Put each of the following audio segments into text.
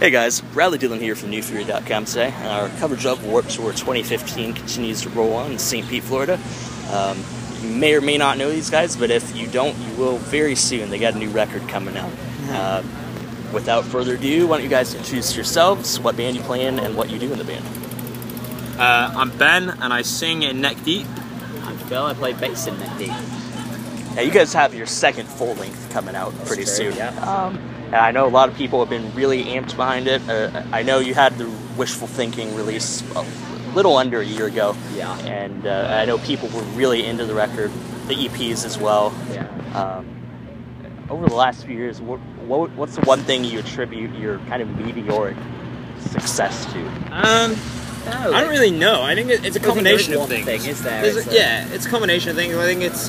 Hey guys, Bradley Dillon here from NewFury.com today. Our coverage of Warped Tour 2015 continues to roll on in St. Pete, Florida. You may or may not know these guys, but if you don't, you will very soon. They got a new record coming out. Without further ado, why don't you guys introduce yourselves, what band you play in, and what you do in the band. I'm Ben, and I sing in Neck Deep. I'm Phil, I play bass in Neck Deep. Now, you guys have your second full length coming out pretty soon. Yeah. And I know a lot of people have been really amped behind it. I know you had the Wishful Thinking release a little under a year ago. Yeah. And I know people were really into the record, the EPs as well. Yeah. Over the last few years, what's the one thing you attribute your kind of meteoric success to? I don't really know. I think it's a combination of things. Thing, is there? Yeah, it's a combination of things. I think it's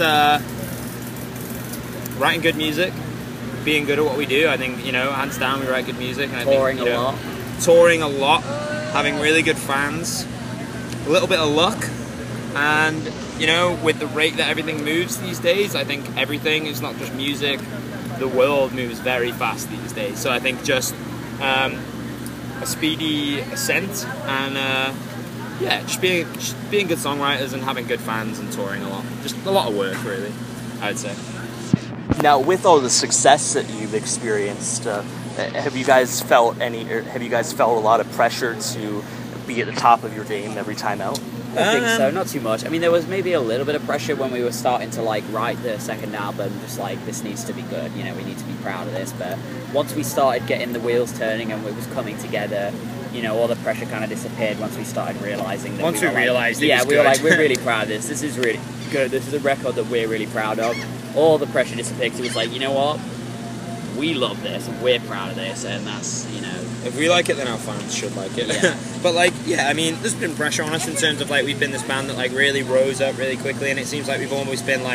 writing good music, being good at what we do. I think, hands down, we write good music. And touring a lot, having really good fans, a little bit of luck, and, with the rate that everything moves these days, I think everything is not just music. The world moves very fast these days. So I think just a speedy ascent and, just being good songwriters and having good fans and touring a lot. Just a lot of work, really, I'd say. Now, with all the success that you've experienced, have you guys felt a lot of pressure to be at the top of your game every time out? I think so, not too much. I mean, there was maybe a little bit of pressure when we were starting to write the second album, just this needs to be good, we need to be proud of this. But once we started getting the wheels turning and it was coming together, all the pressure kind of disappeared once we started realizing that. We realized it was we were good. we're really proud of this. This is really good. This is a record that we're really proud of. All the pressure disappeared because it was you know what? We love this and we're proud of this, and that's, If we like it, then our fans should like it. Yeah. But there's been pressure on us in terms of we've been this band that really rose up really quickly, and it seems like we've always been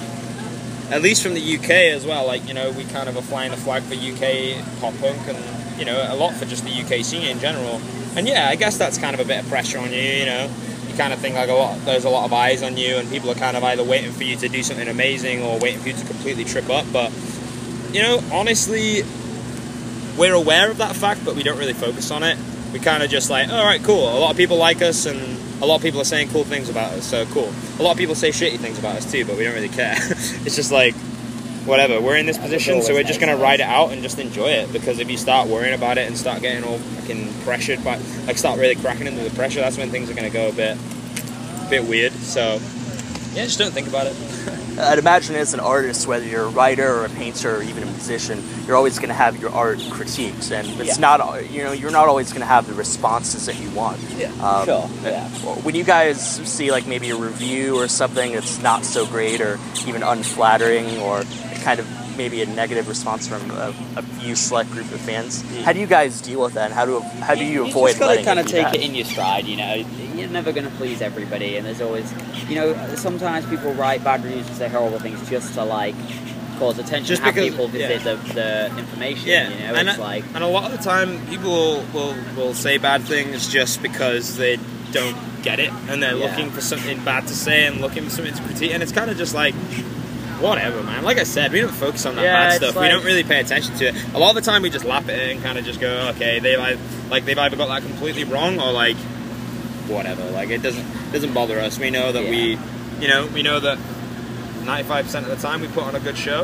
at least from the UK as well, we kind of are flying the flag for UK pop punk and, a lot for just the UK scene in general. And yeah, I guess that's kind of a bit of pressure on you, You kind of think there's a lot of eyes on you, and people are kind of either waiting for you to do something amazing or waiting for you to completely trip up. But, honestly, we're aware of that fact, but we don't really focus on it. We kind of just all right, cool. A lot of people like us, and a lot of people are saying cool things about us, so cool. A lot of people say shitty things about us too, but we don't really care. It's just whatever. We're in this position, so we're just going to ride it out and just enjoy it. Because if you start worrying about it and start getting all fucking pressured by, start really cracking into the pressure, that's when things are going to go a bit weird. So, yeah, just don't think about it. I'd imagine as an artist, whether you're a writer or a painter or even a musician, you're always going to have your art critiqued, and it's not, you're not always going to have the responses that you want. Yeah, sure. Yeah. When you guys see maybe a review or something that's not so great or even unflattering or kind of maybe a negative response from a few select group of fans, how do you guys deal with that, and how do you avoid letting it be kind of take that? it in your stride, You're never going to please everybody, and there's always, sometimes people write bad reviews and say horrible things just to cause attention, just have people visit the information. And a lot of the time people will say bad things just because they don't get it, and they're looking for something bad to say and looking for something to critique, and it's kind of just whatever, man. Like I said, we don't focus on that bad stuff. We don't really pay attention to it. A lot of the time we just laugh at it and kind of just go, okay, they've either got that completely wrong or whatever. It doesn't bother us. We know that we know that 95% of the time we put on a good show.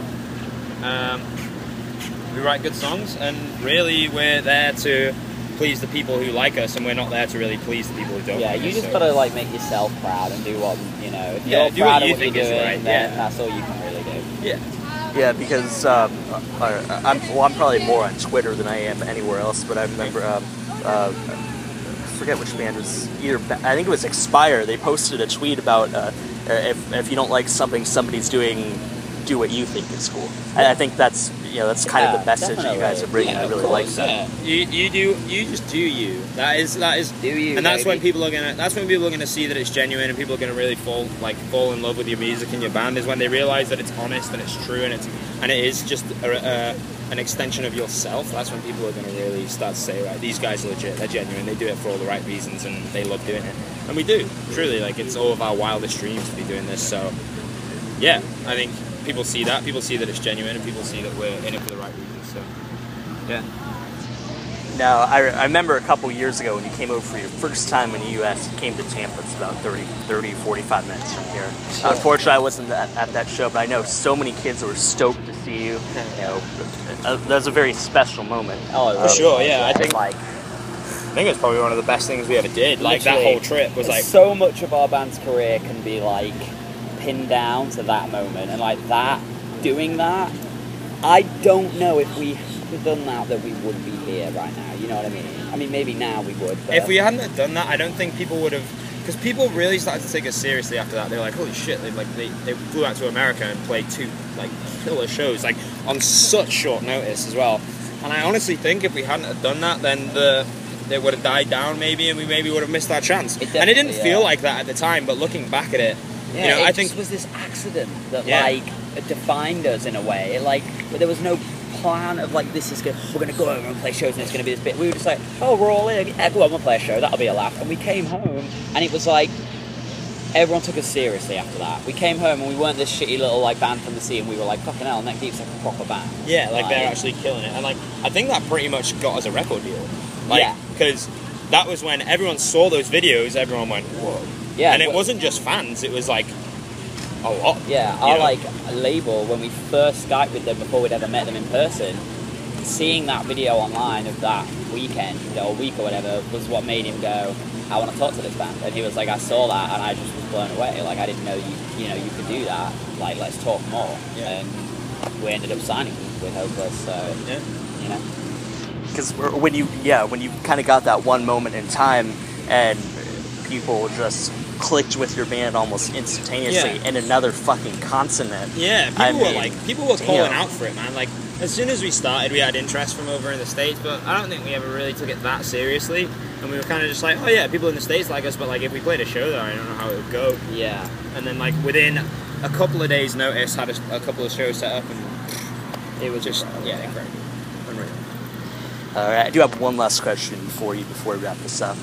We write good songs, and really we're there to please the people who like us, and we're not there to really please the people who don't like us. You just gotta make yourself proud and do what, if you're do proud what you of what think you're is doing, right. then that's all you can really do. Yeah, because I'm probably more on Twitter than I am anywhere else, but I remember I forget which band was I think it was Expire. They posted a tweet about if you don't like something somebody's doing, do what you think is cool. And I think that's kind of the message that you guys are bringing. I really like that. You just do you. That is do you, and that's when people are gonna see that it's genuine, and people are gonna really fall in love with your music and your band, is when they realize that it's honest and it's true and it is just an extension of yourself. That's when people are gonna really start to say, right, these guys are legit, they're genuine, they do it for all the right reasons, and they love doing it. And we do, truly. It's all of our wildest dreams to be doing this. So yeah, I think people see that it's genuine, and people see that we're in it for the right reasons. So yeah. Now, I remember a couple years ago when you came over for your first time in the U.S., you came to Tampa. It's about 45 minutes from here. Sure. Unfortunately, I wasn't at that show, but I know so many kids were stoked to see you. You know, that was a very special moment. Oh, For sure, yeah. I think like it's probably one of the best things we ever did. Like, that literally, whole trip was like... so much of our band's career can be like pinned down to that moment, and like that, doing that, I don't know if we had done that we would be here right now. You know what I mean? I mean, maybe now we would. But If we hadn't have done that, I don't think people would have... Because people really started to take us seriously after that. They were like, holy shit, they flew out to America and played 2 like killer shows, like on such short notice as well. And I honestly think if we hadn't have done that, then they would have died down maybe, and we maybe would have missed our chance. And it didn't feel like that at the time, but looking back at it, yeah, you know, it I think just was this accident that Yeah. like defined us in a way. Like, but there was no plan of like we're gonna go over and play shows and it's gonna be this bit. We were just like, oh, we're all in. Yeah, go on, we'll play a show. That'll be a laugh. And we came home, and it was like everyone took us seriously after that. We came home and we weren't this shitty little like band from the sea, and we were like, fucking hell, Neck Deep's like a proper band. yeah, like they're actually killing it. And like I think that pretty much got us a record deal. Like, Yeah. because that was when everyone saw those videos, everyone went, whoa. Yeah, And it wasn't just fans, it was like a lot. Yeah, you our know? like label, when we first Skyped with them before we'd ever met them in person, seeing that video online of that weekend or week or whatever was what made him go, I want to talk to this band. And he was like, I saw that and I just was blown away. Like, I didn't know you could do that. Like, let's talk more. Yeah. And we ended up signing with Hopeless. So Yeah. you know. Because when you kind of got that one moment in time and people just clicked with your band almost instantaneously in another fucking continent. Yeah, people were calling damn. out for it, man. Like, as soon as we started, we had interest from over in the States, but I don't think we ever really took it that seriously. And we were kind of just like, oh yeah, people in the States like us, but like if we played a show there, I don't know how it would go. Yeah. And then like within a couple of days' notice, had a couple of shows set up, and it was just incredible. Unreal. All right, I do have one last question for you before we wrap this up.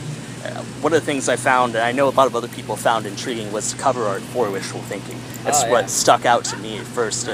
One of the things I found, and I know a lot of other people found intriguing, was the cover art for Wishful Thinking. That's what stuck out to me at first.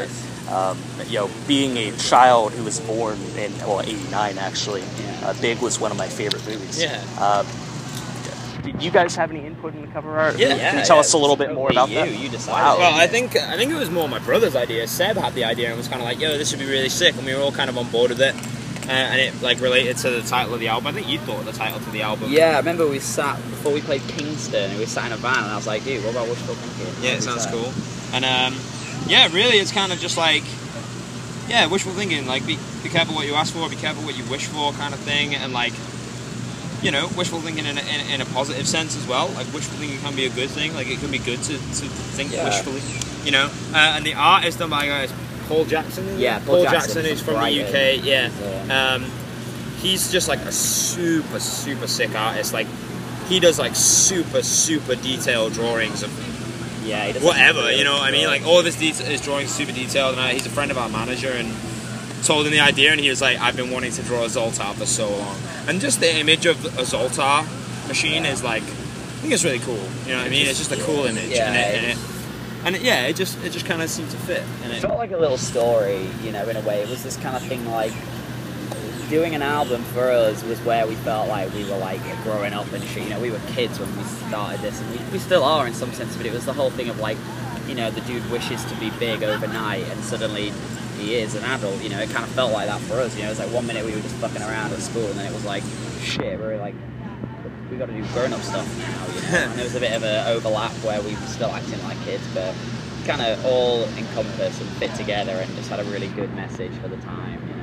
Being a child who was born in, '89 actually, Big was one of my favorite movies. Yeah. Did you guys have any input in the cover art? Yeah. Can you tell us a little bit more about that? You decided. Wow. Well, I think it was more my brother's idea. Seb had the idea and was kind of like, yo, this would be really sick, and we were all kind of on board with it. And it like related to the title of the album. I think you thought of the title to the album. Yeah, I remember we sat before we played Kingston, and we sat in a van, and I was like, dude, what about Wishful Thinking? Yeah, it sounds cool. And really, it's kind of just like, wishful thinking. Like, be careful what you ask for, be careful what you wish for, kind of thing. And like, you know, wishful thinking in a positive sense as well. Like, wishful thinking can be a good thing. Like, it can be good to think wishfully. You know, and the art is done by guys. Paul Jackson. Yeah, Paul Jackson is from the UK. Yeah. He's just like a super sick artist. Like, he does like super detailed drawings of he does whatever. You know what I mean? Like, all of his drawings are super detailed. And he's a friend of our manager, and told him the idea, and he was like, I've been wanting to draw a Zoltar for so long. And just the image of a Zoltar machine is like, I think it's really cool. You know what I mean? It's just a cool image. Yeah, it just kind of seemed to fit. And it felt like a little story, you know, in a way. It was this kind of thing, like, doing an album for us was where we felt like we were, like, growing up and shit. You know, we were kids when we started this, and we still are in some sense, but it was the whole thing of, like, you know, the dude wishes to be big overnight, and suddenly he is an adult. You know, it kind of felt like that for us. You know, it was like 1 minute we were just fucking around at school, and then it was like, shit, we're like, we got to do grown-up stuff now, you know. And there was a bit of an overlap where we were still acting like kids, but kind of all encompass and fit together, and just had a really good message for the time, you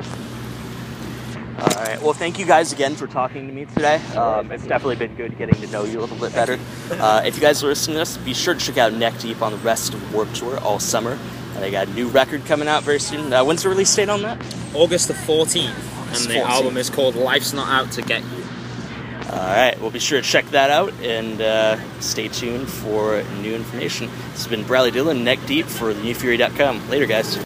know. All right. Well, thank you guys again for talking to me today. It's definitely been good getting to know you a little bit better. If you guys are listening to this, be sure to check out Neck Deep on the rest of the Warped Tour all summer. They got a new record coming out very soon. When's the release date on that? August the 14th. And the album is called Life's Not Out to Get You. All right. Well, be sure to check that out, and stay tuned for new information. This has been Bradley Dillon, Neck Deep for thenewfury.com. Later, guys.